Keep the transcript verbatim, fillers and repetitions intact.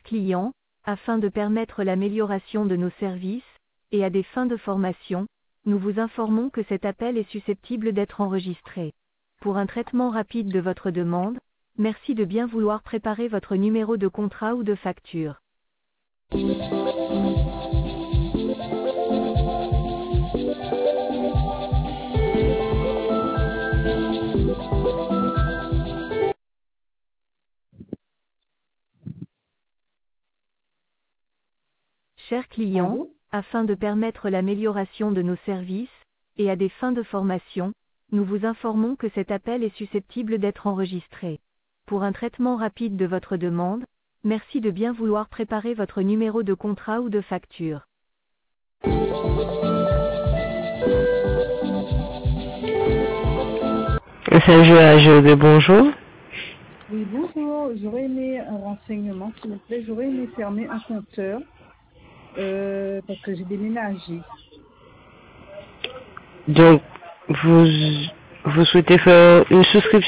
clients, afin de permettre l'amélioration de nos services, et à des fins de formation, nous vous informons que cet appel est susceptible d'être enregistré. Pour un traitement rapide de votre demande, merci de bien vouloir préparer votre numéro de contrat ou de facture. Chers clients, Allô? afin de permettre l'amélioration de nos services, et à des fins de formation, nous vous informons que cet appel est susceptible d'être enregistré. Pour un traitement rapide de votre demande, merci de bien vouloir préparer votre numéro de contrat ou de facture. C'est jeu à jeu de bonjour. Oui, bonjour. J'aurais aimé un renseignement, s'il vous plaît. J'aurais aimé fermer un compteur euh, parce que j'ai déménagé. Donc, vous, vous souhaitez faire une souscription